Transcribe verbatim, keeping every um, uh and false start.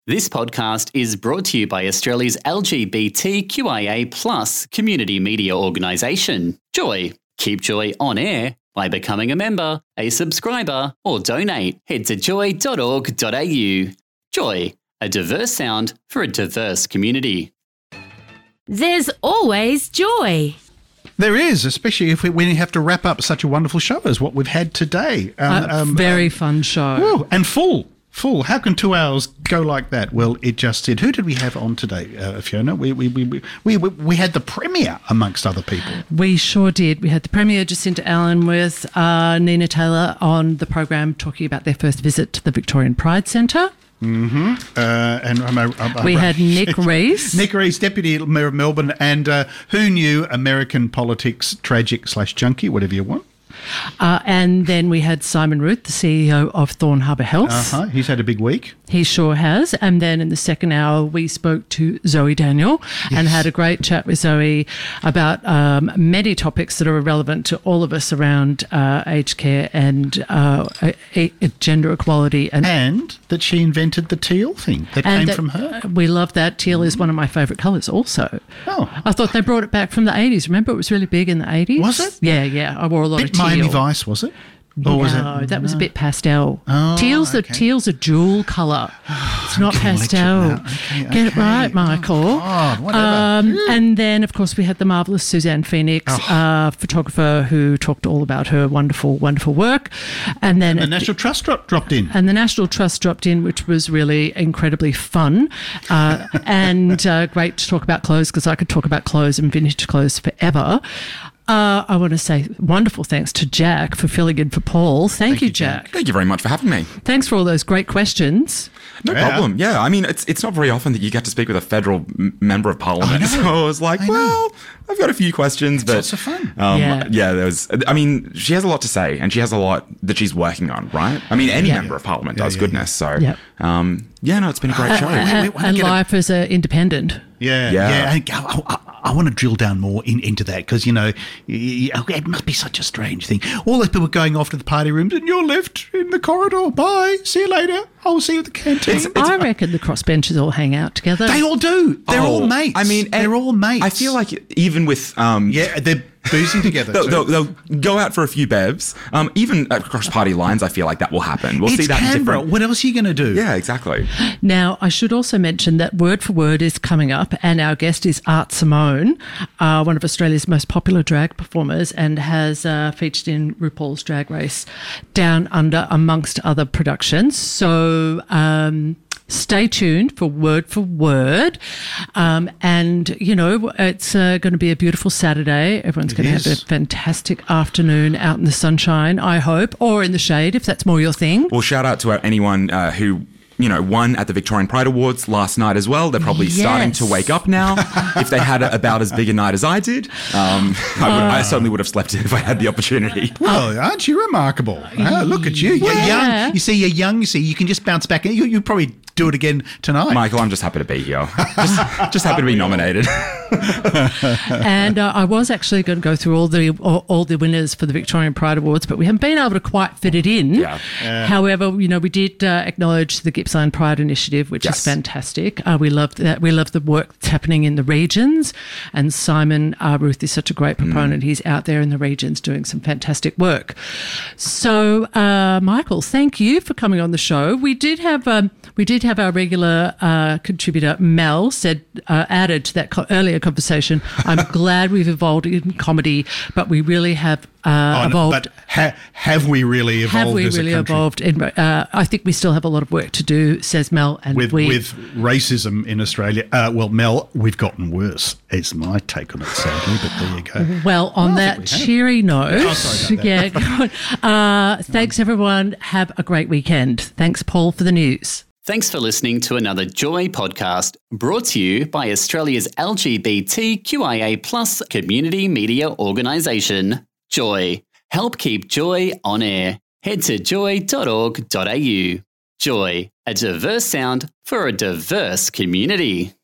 This podcast is brought to you by Australia's L G B T Q I A plus community media organisation, Joy. Keep Joy on air by becoming a member, a subscriber, or donate. Head to joy dot org dot a u. Joy, a diverse sound for a diverse community. There's always joy. There is, especially if we, when you have to wrap up such a wonderful show as what we've had today. Um, a um, very um, fun show. Woo, and full. Full. How can two hours go like that? Well, it just did. Who did we have on today, uh, Fiona? We we, we we we we had the Premier amongst other people. We sure did. We had the Premier, Jacinta Allen, with uh, Nina Taylor on the program talking about their first visit to the Victorian Pride Centre. Mm-hmm. Uh, and um, uh, uh, we had Nick Rees. Nick Rees, Deputy Mayor of Melbourne, and uh, who knew American politics, tragic slash junkie, whatever you want. Uh, and then we had Simon Ruth, the C E O of Thorn Harbour Health. Uh-huh. He's had a big week. He sure has. And then in the second hour, we spoke to Zoe Daniel yes. and had a great chat with Zoe about um, many topics that are relevant to all of us around uh, aged care and uh, a, a gender equality. And, and that she invented the teal thing that came that, from her. We love that. Teal is one of my favourite colours also. Oh. I thought they brought it back from the eighties. Remember, it was really big in the eighties? Was it? Yeah, yeah. I wore a lot bit of teal. Miami Vice, was it? Or no, was it? that was a bit pastel. Oh, teal's, okay. a, teal's a jewel colour. It's not pastel. Okay, Get it okay. right, Michael. Oh, God, whatever. Um, and then, of course, we had the marvellous Suzanne Phoenix, oh. uh, photographer, who talked all about her wonderful, wonderful work. And then and the National the, Trust drop, dropped in. And the National Trust dropped in, which was really incredibly fun uh, and uh, great to talk about clothes, because I could talk about clothes and vintage clothes forever. Uh, I want to say wonderful thanks to Jack for filling in for Paul. Thank, Thank you, Jack. Thank you very much for having me. Thanks for all those great questions. No yeah. problem. Yeah, I mean, it's it's not very often that you get to speak with a federal m- member of parliament. I so I was like, I well, know. I've got a few questions, it's but lots of fun. Um, yeah. yeah, there was. I mean, she has a lot to say, and she has a lot that she's working on, right? I mean, any yeah. member of parliament yeah, does. Yeah, goodness. yeah. So, yep. um, yeah, no, it's been a great uh, show. Uh, uh, and life a- as an independent. Yeah, yeah. yeah. I, I, I want to drill down more in, into that because, you know, it must be such a strange thing. All those people going off to the party rooms and you're left in the corridor. Bye. See you later. I'll see you at the canteen. It's, it's, I reckon the crossbenchers all hang out together. They all do. They're oh, all mates. I mean, they're all mates. I feel like even with... Um, yeah, they're boozing together. they'll, they'll, they'll go out for a few bevs. Um, even across party lines, I feel like that will happen. We'll it's see that Canberra. in different... What else are you going to do? Yeah, exactly. Now, I should also mention that Word for Word is coming up, and our guest is Art Simone, uh, one of Australia's most popular drag performers, and has uh, featured in RuPaul's Drag Race Down Under, amongst other productions. So... Um, Stay tuned for Word for Word. Um, and, you know, it's uh, going to be a beautiful Saturday. Everyone's going to have a fantastic afternoon out in the sunshine, I hope, or in the shade, if that's more your thing. Well, shout out to anyone uh, who... you know, won at the Victorian Pride Awards last night as well. They're probably yes. starting to wake up now. If they had a, about as big a night as I did, um, I, would, I certainly would have slept in if I had the opportunity. Well, aren't you remarkable? Oh, look at you. You're yeah. young. You see, you're young. You see, you can just bounce back. You, you probably do it again tonight. Michael, I'm just happy to be here. Just, just happy to be nominated. And uh, I was actually going to go through all the all, all the winners for the Victorian Pride Awards, but we haven't been able to quite fit it in. Yeah. Yeah. However, you know, we did uh, acknowledge the Gippsland Pride Initiative, which yes. is fantastic. Uh, we love that. We love the work that's happening in the regions. And Simon uh, Ruth is such a great proponent. Mm. He's out there in the regions doing some fantastic work. So, uh, Michael, thank you for coming on the show. We did have um, we did have our regular uh, contributor Mel said uh, added to that co- earlier conversation. I'm glad we've evolved in comedy, but we really have uh, oh, evolved. No, but ha- have we really evolved? Have we as really a country? evolved? In, uh, I think we still have a lot of work to do, says Mel. And with we, with racism in Australia. Uh, well, Mel, we've gotten worse. Is my take on it, sadly. But there you go. Well, on well, that cheery note, oh, sorry about yeah. that. uh, thanks everyone. Have a great weekend. Thanks, Paul, for the news. Thanks for listening to another Joy podcast brought to you by Australia's L G B T Q I A plus community media organisation, Joy. Help keep Joy on air. Head to joy dot org dot a u. Joy, a diverse sound for a diverse community.